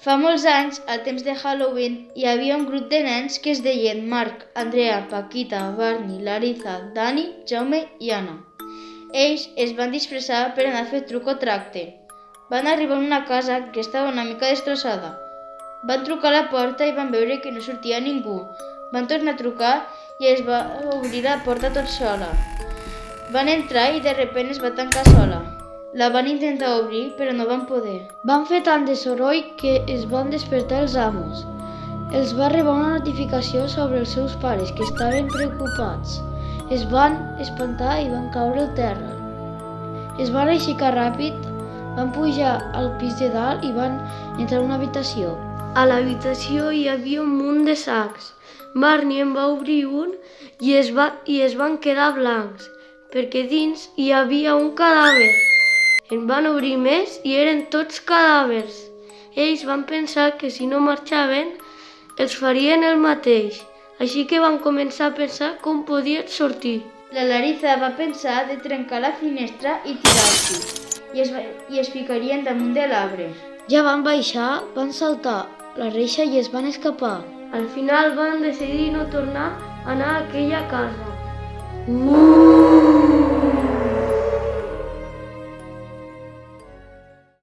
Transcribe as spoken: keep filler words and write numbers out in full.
Fa molts anys, al temps de Halloween, hi havia un grup de nens que es deien Marc, Andrea, Paquita, Barney, Larissa, Dani, Jaume i Anna. Ells es van disfressar per anar a fer truc o tracte. Van arribar a una casa que estava una mica destrossada. Van trucar a la porta i van veure que no sortia ningú. Van tornar a trucar i es va obrir la porta tot sola. Van entrar i de sobte es va tancar sola. La van intentar obrir, però no van poder. Van fer tant de soroll que es van despertar els amos. Els va arribar una notificació sobre els seus pares, que estaven preocupats. Es van espantar i van caure al terra. Es van aixecar ràpid, van pujar al pis de dalt i van entrar a una habitació. A l'habitació hi havia un munt de sacs. Barney en va obrir un i es, va, i es van quedar blancs, perquè dins hi havia un cadàver. En van obrir més i eren tots cadàvers. Ells van pensar que si no marxaven, els farien el mateix. Així que van començar a pensar com podien sortir. La Larissa va pensar de trencar la finestra i tirar-s'hi, i es, i es ficarien damunt de l'arbre. Ja van baixar, van saltar la reixa i es van escapar. Al final van decidir no tornar a anar a aquella casa. Uh!